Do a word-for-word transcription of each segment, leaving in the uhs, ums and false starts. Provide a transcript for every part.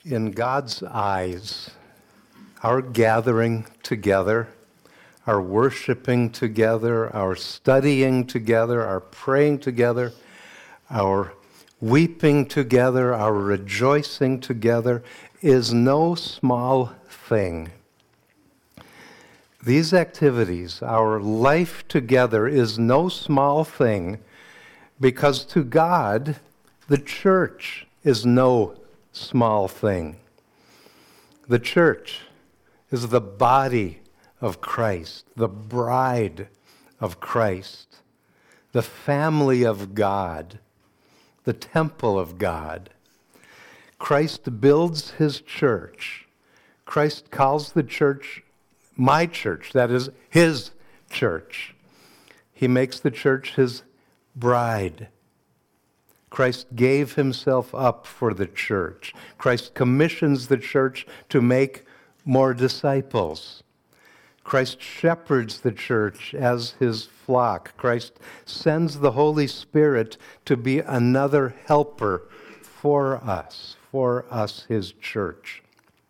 In God's eyes, our gathering together, our worshiping together, our studying together, our praying together, our weeping together, our rejoicing together is no small thing. These activities, our life together, is no small thing because to God, the church is no small thing. The church is the body of Christ, the bride of Christ, the family of God, the temple of God. Christ builds his church. Christ calls the church my church, that is, his church. He makes the church his bride. Christ gave himself up for the church. Christ commissions the church to make more disciples. Christ shepherds the church as his flock. Christ sends the Holy Spirit to be another helper for us, for us, his church.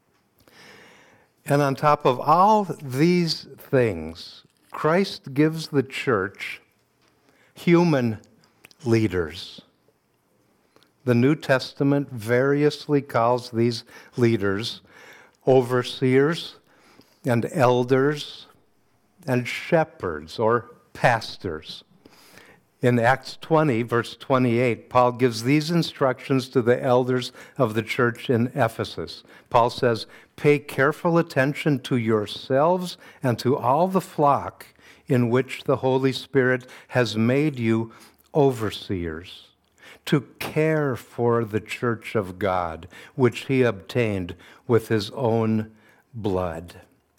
And on top of all these things, Christ gives the church human leaders. The New Testament variously calls these leaders overseers and elders and shepherds or pastors. In Acts twenty, verse twenty-eight, Paul gives these instructions to the elders of the church in Ephesus. Paul says, "Pay careful attention to yourselves and to all the flock in which the Holy Spirit has made you overseers, to care for the church of God, which he obtained with his own blood."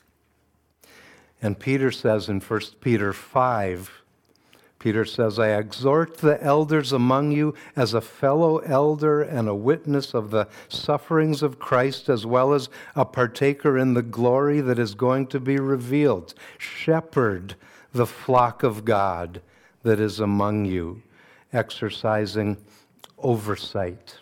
And Peter says in First Peter five, Peter says, "I exhort the elders among you as a fellow elder and a witness of the sufferings of Christ, as well as a partaker in the glory that is going to be revealed. Shepherd the flock of God that is among you, exercising oversight."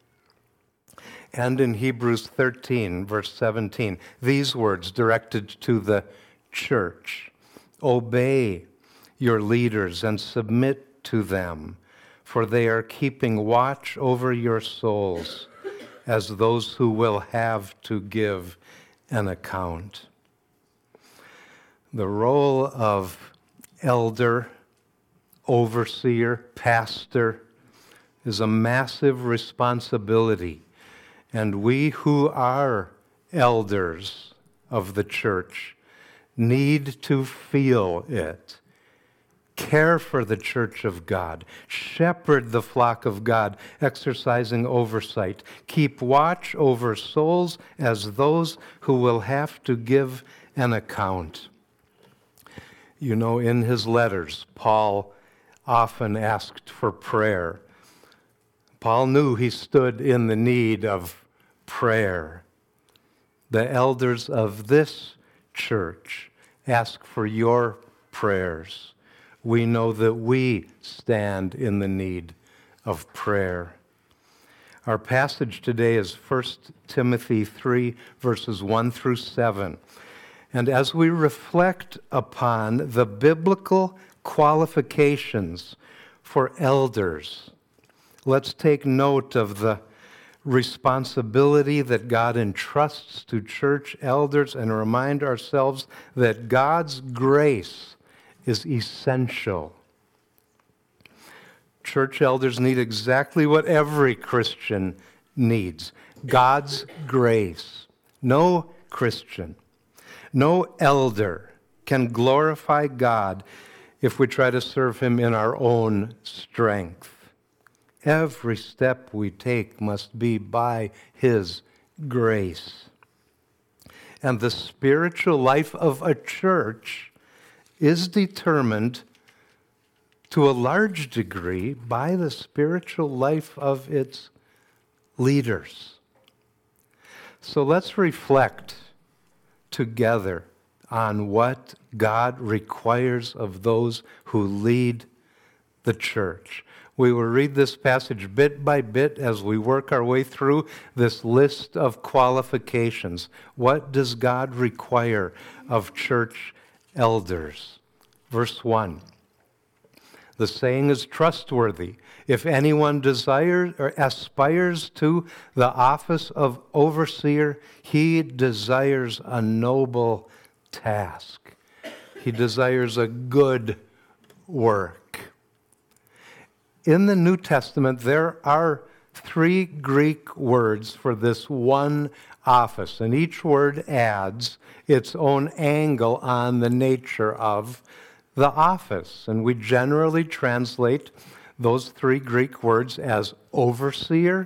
And in Hebrews thirteen, verse seventeen, these words directed to the church: "Obey your leaders and submit to them, for they are keeping watch over your souls as those who will have to give an account." The role of elder, overseer, pastor is a massive responsibility, and we who are elders of the church need to feel it. Care for the church of God. Shepherd the flock of God, exercising oversight. Keep watch over souls as those who will have to give an account. You know, in his letters, Paul often asked for prayer. Paul knew he stood in the need of prayer. The elders of this church ask for your prayers. We know that we stand in the need of prayer. Our passage today is First Timothy three, verses one through seven. And as we reflect upon the biblical qualifications for elders, let's take note of the responsibility that God entrusts to church elders and remind ourselves that God's grace is essential. Church elders need exactly what every Christian needs: God's grace. No Christian, no elder can glorify God if we try to serve him in our own strength. Every step we take must be by his grace. And the spiritual life of a church is determined to a large degree by the spiritual life of its leaders. So let's reflect together on what God requires of those who lead the church. We will read this passage bit by bit as we work our way through this list of qualifications. What does God require of church elders? Verse one. The saying is trustworthy. If anyone desires or aspires to the office of overseer, he desires a noble task. He desires a good work. In the New Testament, there are three Greek words for this one office, and each word adds its own angle on the nature of the office. And we generally translate those three Greek words as overseer,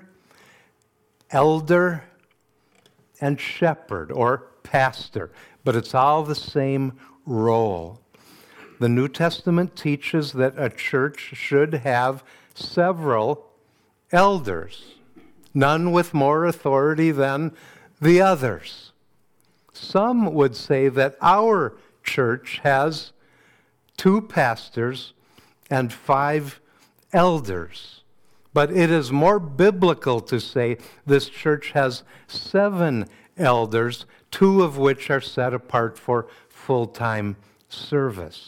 elder, and shepherd, or pastor. But it's all the same role. The New Testament teaches that a church should have several elders, none with more authority than the others. Some would say that our church has two pastors and five elders. But it is more biblical to say this church has seven elders, two of which are set apart for full-time service.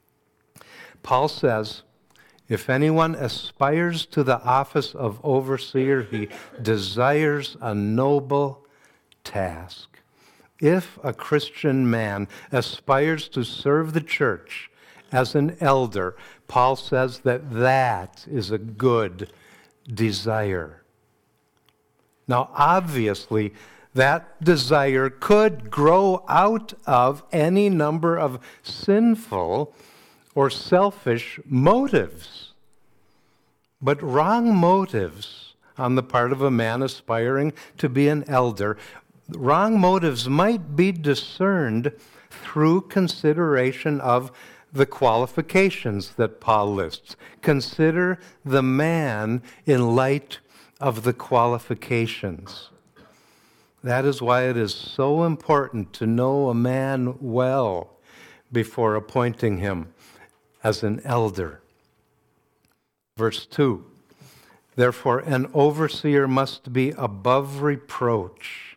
Paul says, if anyone aspires to the office of overseer, he desires a noble task. If a Christian man aspires to serve the church as an elder, Paul says that that is a good desire. Now, obviously, that desire could grow out of any number of sinful or selfish motives. But wrong motives on the part of a man aspiring to be an elder, wrong motives might be discerned through consideration of the qualifications that Paul lists. Consider the man in light of the qualifications. That is why it is so important to know a man well before appointing him as an elder. Verse two, therefore an overseer must be above reproach.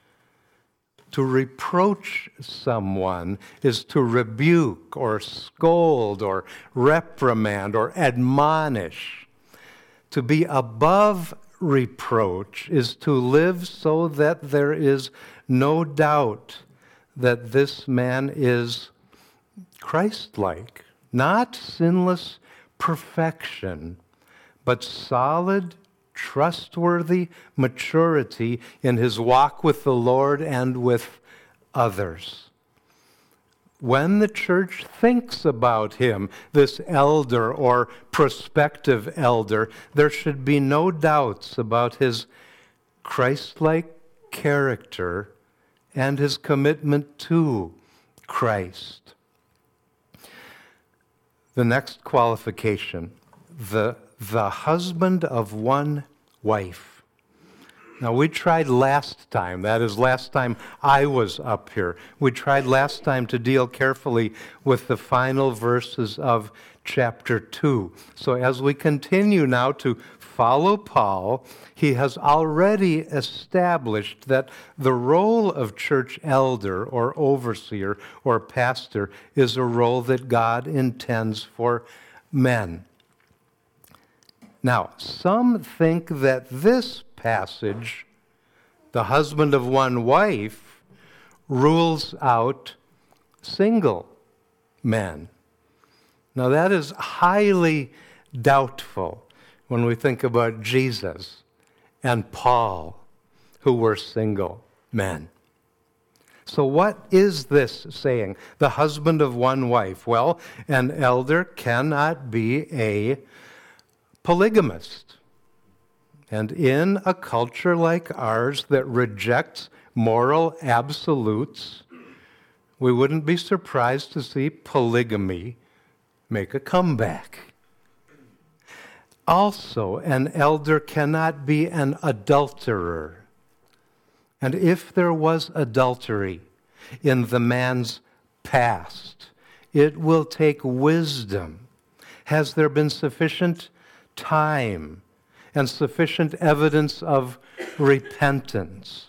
To reproach someone is to rebuke or scold or reprimand or admonish. To be above reproach is to live so that there is no doubt that this man is Christ-like. Not sinless perfection, but solid, trustworthy maturity in his walk with the Lord and with others. When the church thinks about him, this elder or prospective elder, there should be no doubts about his Christ-like character and his commitment to Christ. The next qualification, the, the husband of one wife. Now, we tried last time, that is, last time I was up here, we tried last time to deal carefully with the final verses of chapter two. So as we continue now to follow Paul, he has already established that the role of church elder or overseer or pastor is a role that God intends for men. Now, some think that this passage, the husband of one wife, rules out single men. Now, that is highly doubtful when we think about Jesus and Paul, who were single men. So what is this saying? The husband of one wife. Well, an elder cannot be a polygamist. And in a culture like ours that rejects moral absolutes, we wouldn't be surprised to see polygamy make a comeback. Also, an elder cannot be an adulterer. And if there was adultery in the man's past, it will take wisdom Has there been sufficient time and sufficient evidence of repentance?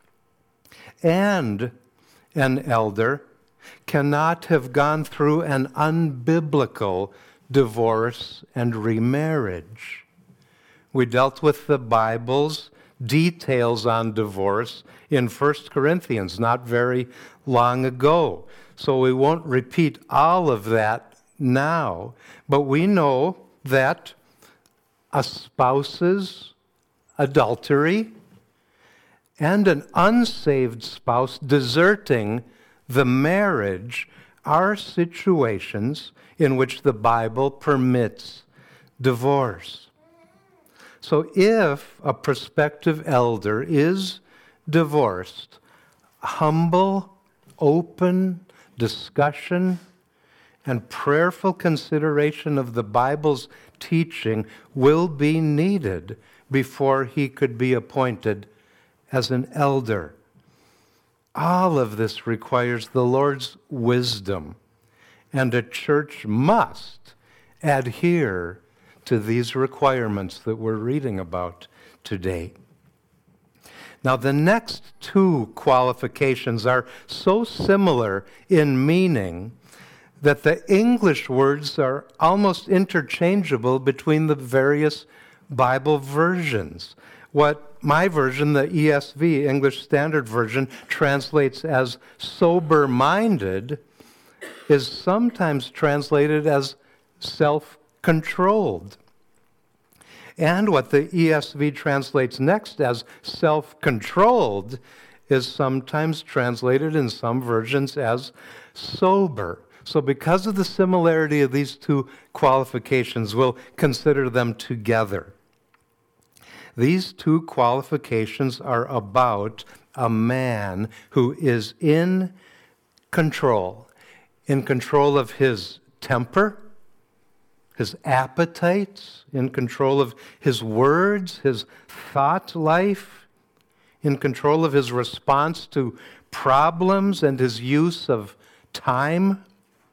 And an elder cannot have gone through an unbiblical divorce and remarriage. We dealt with the Bible's details on divorce in First Corinthians not very long ago. So we won't repeat all of that now, but we know that a spouse's adultery and an unsaved spouse deserting the marriage are situations in which the Bible permits divorce. So if a prospective elder is divorced, humble, open discussion and prayerful consideration of the Bible's teaching will be needed before he could be appointed as an elder. All of this requires the Lord's wisdom, and a church must adhere to these requirements that we're reading about today. Now, the next two qualifications are so similar in meaning that the English words are almost interchangeable between the various Bible versions. What my version, the E S V, English Standard Version, translates as sober-minded is sometimes translated as self-controlled. And what the E S V translates next as self-controlled is sometimes translated in some versions as sober. So because of the similarity of these two qualifications, we'll consider them together. These two qualifications are about a man who is in control, in control of his temper, his appetites, in control of his words, his thought life, in control of his response to problems and his use of time.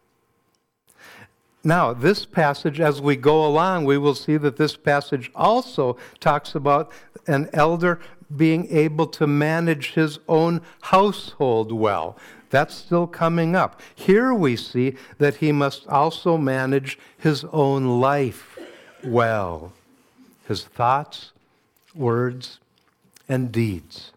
Now, this passage, as we go along, we will see that this passage also talks about an elder being able to manage his own household well. That's still coming up. Here we see that he must also manage his own life well, his thoughts, words, and deeds.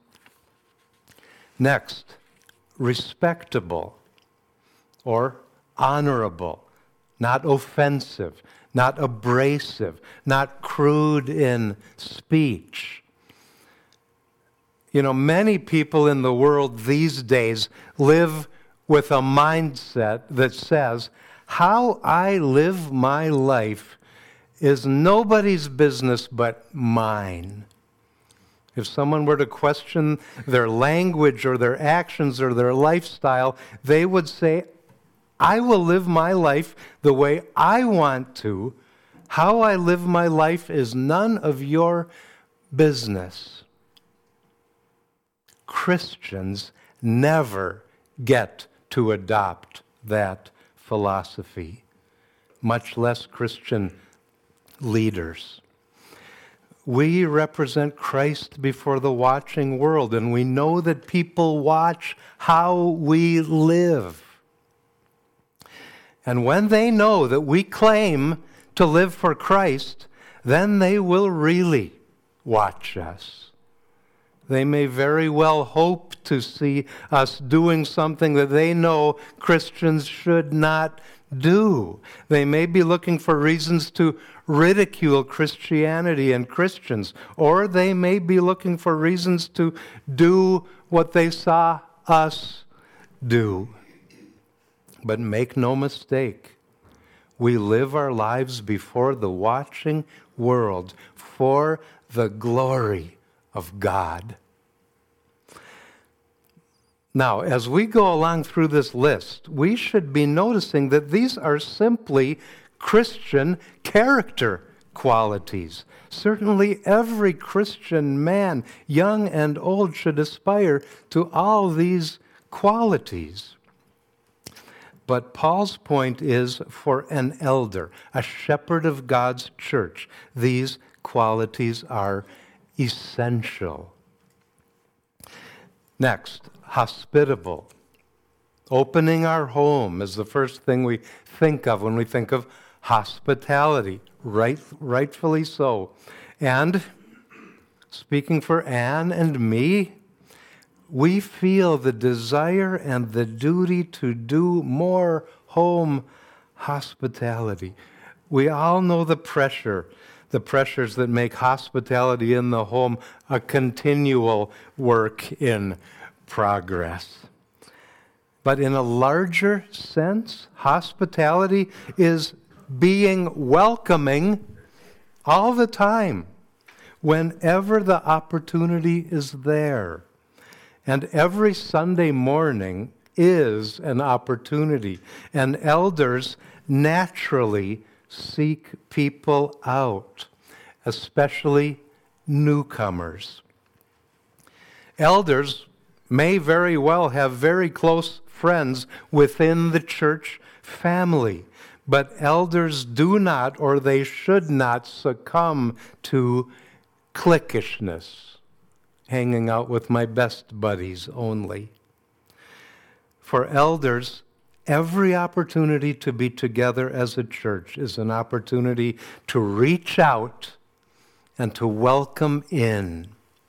Next, respectable or honorable. Not offensive, not abrasive, not crude in speech. You know, many people in the world these days live with a mindset that says, how I live my life is nobody's business but mine. If someone were to question their language or their actions or their lifestyle, they would say, I will live my life the way I want to. How I live my life is none of your business. Christians never get to adopt that philosophy, much less Christian leaders. We represent Christ before the watching world, and we know that people watch how we live. And when they know that we claim to live for Christ, then they will really watch us. They may very well hope to see us doing something that they know Christians should not do. They may be looking for reasons to ridicule Christianity and Christians, or they may be looking for reasons to do what they saw us do. But make no mistake, we live our lives before the watching world for the glory of God. Now, as we go along through this list, we should be noticing that these are simply Christian character qualities. Certainly every Christian man, young and old, should aspire to all these qualities. But Paul's point is for an elder, a shepherd of God's church, these qualities are essential. Next, hospitable. Opening our home is the first thing we think of when we think of hospitality, right, rightfully so. And speaking for Anne and me, we feel the desire and the duty to do more home hospitality. We all know the pressure, the pressures that make hospitality in the home a continual work in progress. But in a larger sense, hospitality is being welcoming all the time, whenever the opportunity is there. And every Sunday morning is an opportunity. And elders naturally seek people out, especially newcomers. Elders may very well have very close friends within the church family, but elders do not, or they should not, succumb to cliquishness. Hanging out with my best buddies only. For elders, every opportunity to be together as a church is an opportunity to reach out and to welcome in.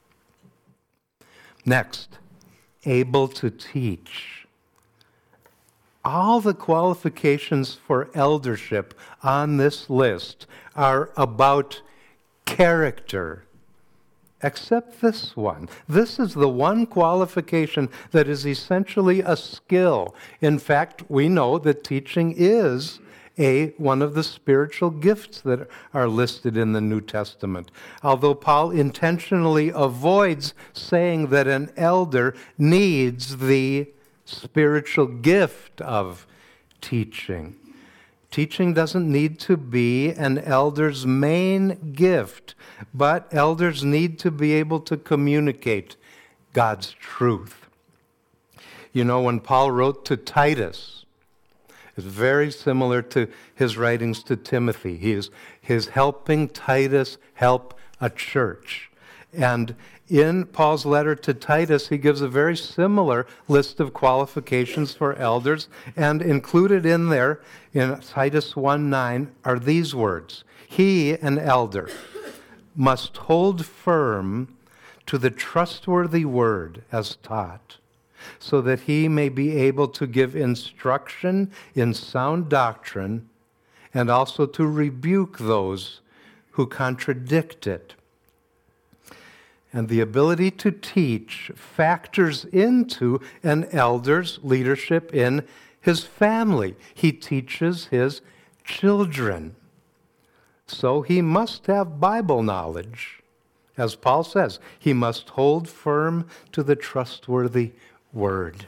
Next, able to teach. All the qualifications for eldership on this list are about character. Except this one. This is the one qualification that is essentially a skill. In fact, we know that teaching is a one of the spiritual gifts that are listed in the New Testament. Although Paul intentionally avoids saying that an elder needs the spiritual gift of teaching. Teaching doesn't need to be an elder's main gift, but elders need to be able to communicate God's truth. You know, when Paul wrote to Titus, it's very similar to his writings to Timothy. He is, he is helping Titus help a church. And in Paul's letter to Titus, he gives a very similar list of qualifications for elders, and included in there, in Titus one nine, are these words. He, an elder, must hold firm to the trustworthy word as taught, so that he may be able to give instruction in sound doctrine, and also to rebuke those who contradict it. And the ability to teach factors into an elder's leadership in his family. He teaches his children. So he must have Bible knowledge. As Paul says, he must hold firm to the trustworthy word.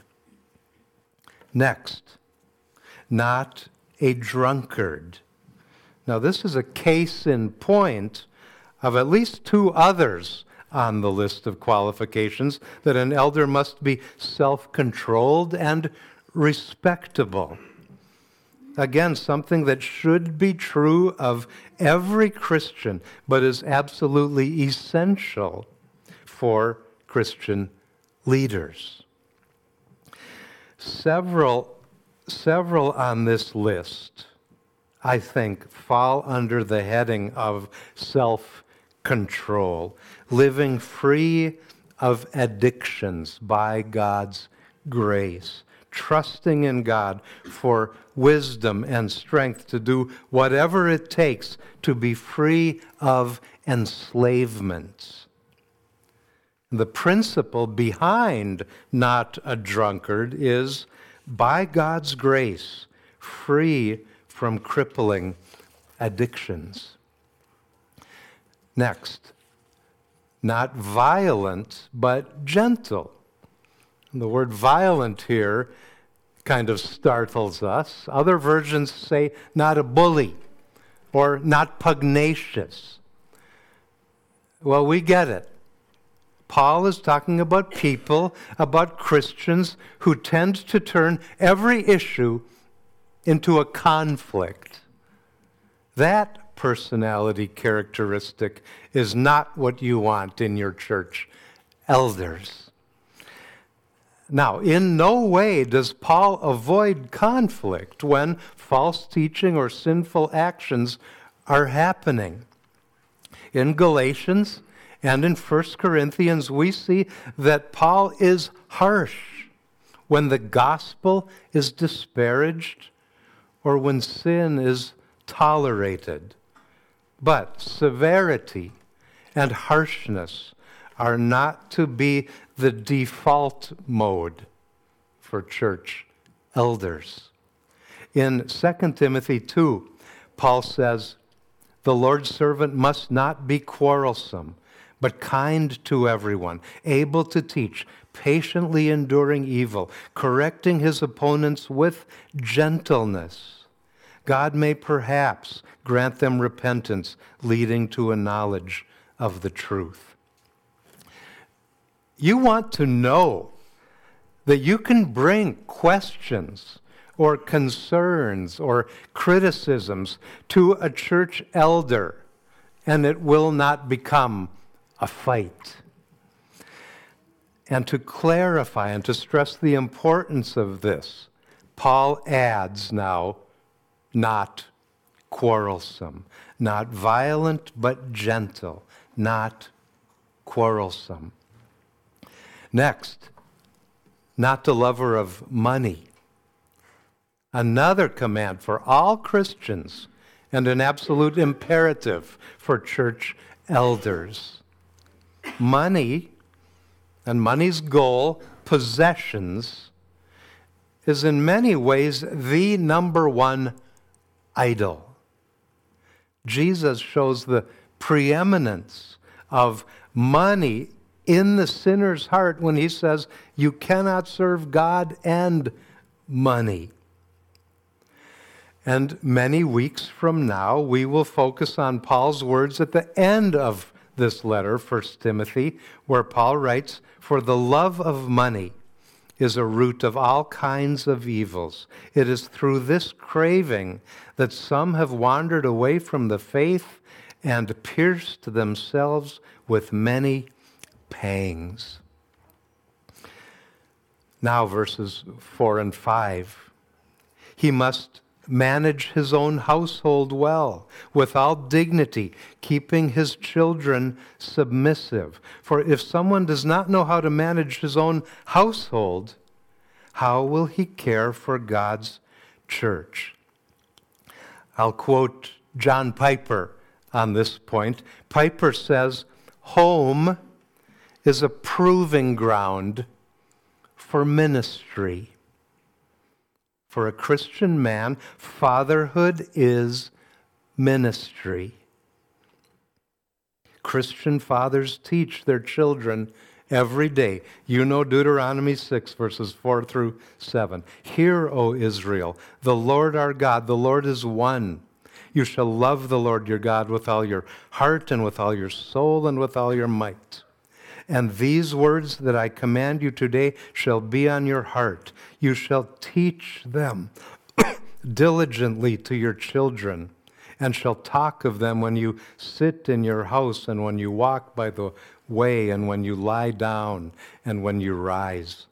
Next, not a drunkard. Now, this is a case in point of at least two others on the list of qualifications, that an elder must be self-controlled and respectable. Again, something that should be true of every Christian, but is absolutely essential for Christian leaders. Several, several on this list, I think, fall under the heading of self-control, living free of addictions by God's grace, trusting in God for wisdom and strength to do whatever it takes to be free of enslavement. The principle behind not a drunkard is, by God's grace, free from crippling addictions. Next, not violent, but gentle. And the word violent here kind of startles us. Other versions say not a bully or not pugnacious. Well, we get it. Paul is talking about people, about Christians who tend to turn every issue into a conflict. That personality characteristic is not what you want in your church elders. Now, in no way does Paul avoid conflict when false teaching or sinful actions are happening. In Galatians and in First Corinthians, we see that Paul is harsh when the gospel is disparaged or when sin is tolerated. But severity and harshness are not to be the default mode for church elders. In Second Timothy two, Paul says, "The Lord's servant must not be quarrelsome, but kind to everyone, able to teach, patiently enduring evil, correcting his opponents with gentleness. God may perhaps grant them repentance, leading to a knowledge of the truth." You want to know that you can bring questions or concerns or criticisms to a church elder, and it will not become a fight. And to clarify and to stress the importance of this, Paul adds now, not quarrelsome, not violent but gentle, not quarrelsome. Next, not the lover of money. Another command for all Christians and an absolute imperative for church elders. Money and money's goal, possessions, is in many ways the number one idol. Jesus shows the preeminence of money in the sinner's heart when he says, you cannot serve God and money. And many weeks from now, we will focus on Paul's words at the end of this letter, First Timothy, where Paul writes, "For the love of money is a root of all kinds of evils. It is through this craving that some have wandered away from the faith and pierced themselves with many pangs." Now, verses four and five. He must manage his own household well, with all dignity, keeping his children submissive. For if someone does not know how to manage his own household, how will he care for God's church? I'll quote John Piper on this point. Piper says, "Home is a proving ground for ministry." For a Christian man, fatherhood is ministry. Christian fathers teach their children every day. You know Deuteronomy six, verses four through seven. "Hear, O Israel, the Lord our God, the Lord is one. You shall love the Lord your God with all your heart and with all your soul and with all your might. And these words that I command you today shall be on your heart. You shall teach them diligently to your children, and shall talk of them when you sit in your house, and when you walk by the way, and when you lie down, and when you rise."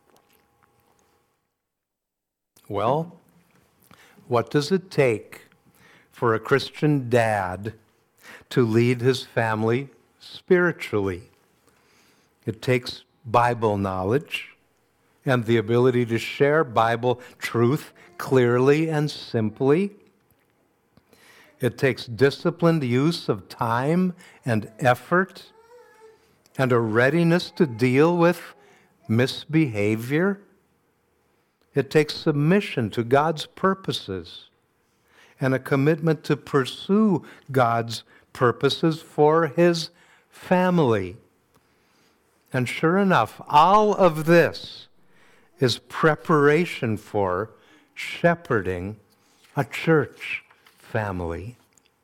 Well, what does it take for a Christian dad to lead his family spiritually? It takes Bible knowledge and the ability to share Bible truth clearly and simply. It takes disciplined use of time and effort and a readiness to deal with misbehavior. It takes submission to God's purposes and a commitment to pursue God's purposes for his family. And sure enough, all of this is preparation for shepherding a church family.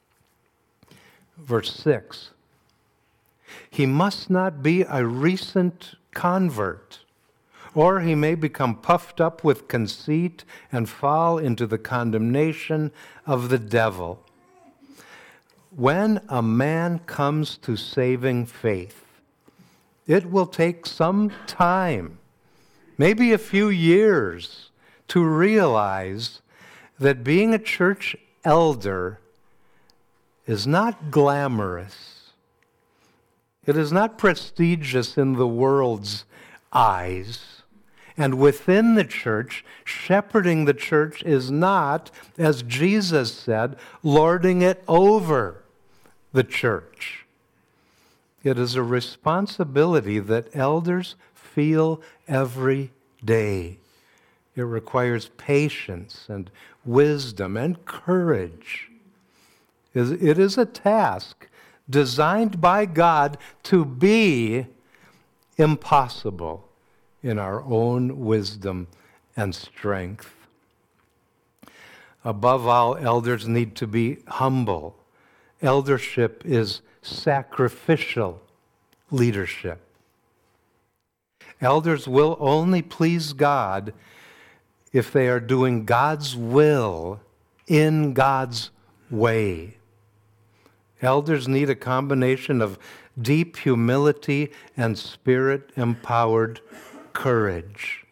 Verse six. He must not be a recent convert or he may become puffed up with conceit and fall into the condemnation of the devil. When a man comes to saving faith, it will take some time, maybe a few years, to realize that being a church elder is not glamorous. It is not prestigious in the world's eyes. And within the church, shepherding the church is not, as Jesus said, lording it over the church. It is a responsibility that elders feel every day. It requires patience and wisdom and courage. It is a task designed by God to be impossible in our own wisdom and strength. Above all, elders need to be humble. Eldership is sacrificial leadership. Elders will only please God if they are doing God's will in God's way. Elders need a combination of deep humility and spirit-empowered courage.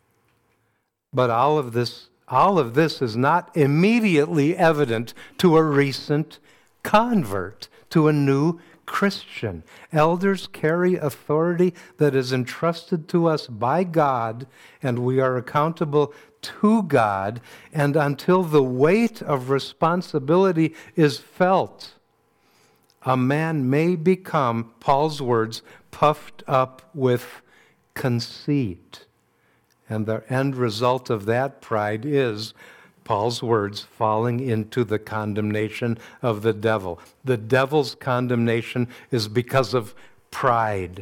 But all of this, all of this is not immediately evident to a recent convert, to a new Christian. Elders carry authority that is entrusted to us by God, and we are accountable to God, and until the weight of responsibility is felt, a man may become, Paul's words, puffed up with conceit. And the end result of that pride is, Paul's words, falling into the condemnation of the devil. The devil's condemnation is because of pride.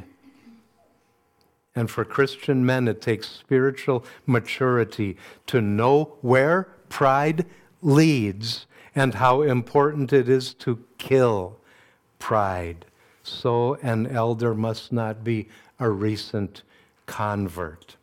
And for Christian men, it takes spiritual maturity to know where pride leads and how important it is to kill pride. So an elder must not be a recent convert.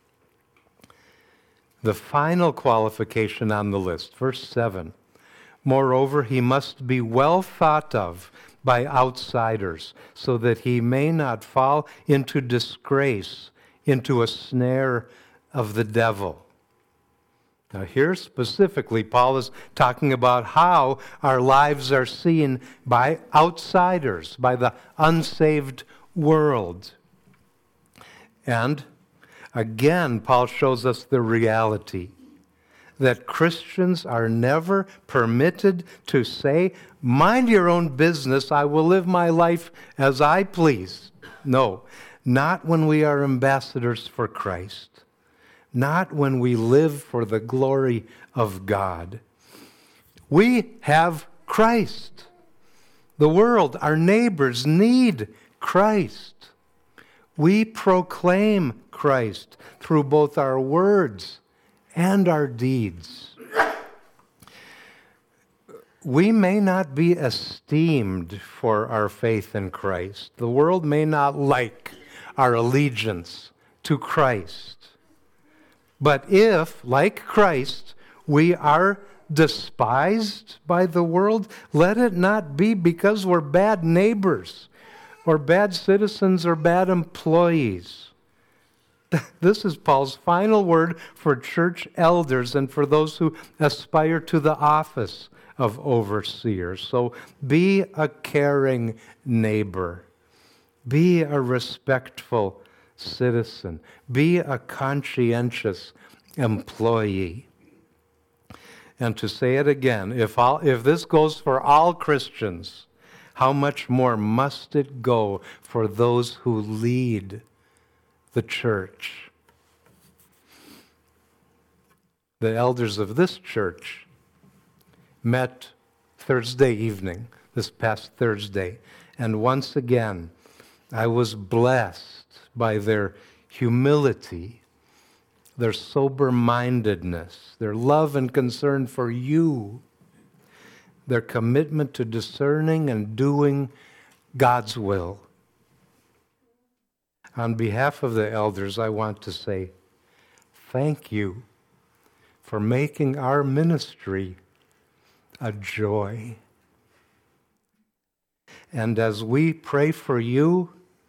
The final qualification on the list, verse seven. Moreover, he must be well thought of by outsiders, so that he may not fall into disgrace, into a snare of the devil. Now here specifically, Paul is talking about how our lives are seen by outsiders, by the unsaved world. And again, Paul shows us the reality that Christians are never permitted to say, mind your own business, I will live my life as I please. No, not when we are ambassadors for Christ. Not when we live for the glory of God. We have Christ. The world, our neighbors, need Christ. We proclaim Christ through both our words and our deeds. We may not be esteemed for our faith in Christ. The world may not like our allegiance to Christ. But if, like Christ, we are despised by the world, let it not be because we're bad neighbors or bad citizens or bad employees. This is Paul's final word for church elders and for those who aspire to the office of overseers. So be a caring neighbor. Be a respectful citizen. Be a conscientious employee. And to say it again, if all, if this goes for all Christians, how much more must it go for those who lead the church? The elders of this church met Thursday evening, this past Thursday, and once again, I was blessed by their humility, their sober-mindedness, their love and concern for you, their commitment to discerning and doing God's will. On behalf of the elders, I want to say thank you for making our ministry a joy. And as we pray for you,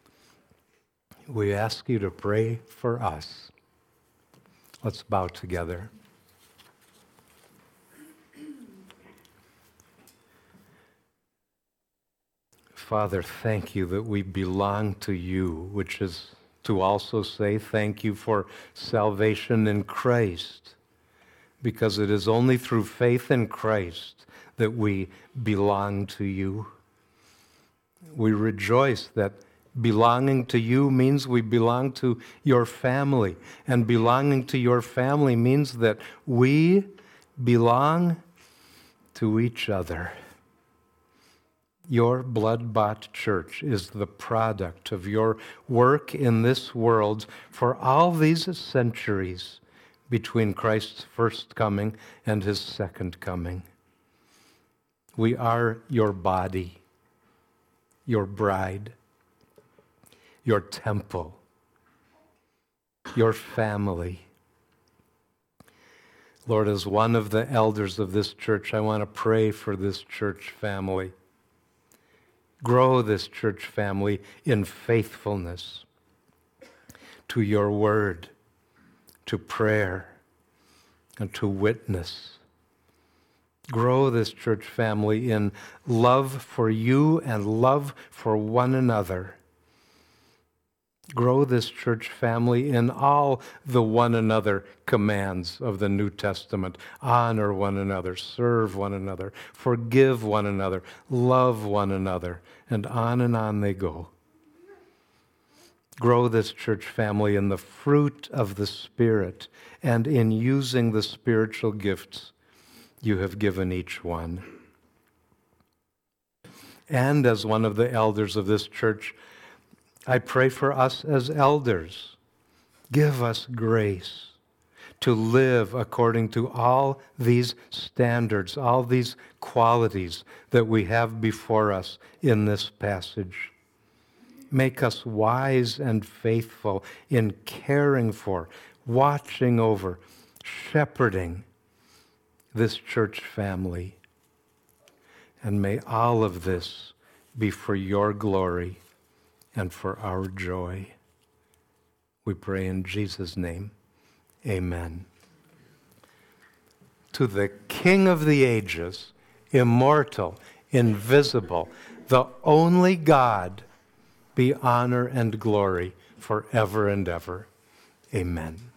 we ask you to pray for us. Let's bow together. Father, thank you that we belong to you, which is to also say thank you for salvation in Christ, because it is only through faith in Christ that we belong to you. We rejoice that belonging to you means we belong to your family, and belonging to your family means that we belong to each other. Your blood-bought church is the product of your work in this world for all these centuries between Christ's first coming and his second coming. We are your body, your bride, your temple, your family. Lord, as one of the elders of this church, I want to pray for this church family. Grow this church family in faithfulness to your word, to prayer, and to witness. Grow this church family in love for you and love for one another. Grow this church family in all the one another commands of the New Testament. Honor one another, serve one another, forgive one another, love one another, and on and on they go. Grow this church family in the fruit of the Spirit and in using the spiritual gifts you have given each one. And as one of the elders of this church, I pray for us as elders. Give us grace to live according to all these standards, all these qualities that we have before us in this passage. Make us wise and faithful in caring for, watching over, shepherding this church family. And may all of this be for your glory and for our joy. We pray in Jesus' name. Amen. To the King of the ages, immortal, invisible, the only God, be honor and glory forever and ever. Amen.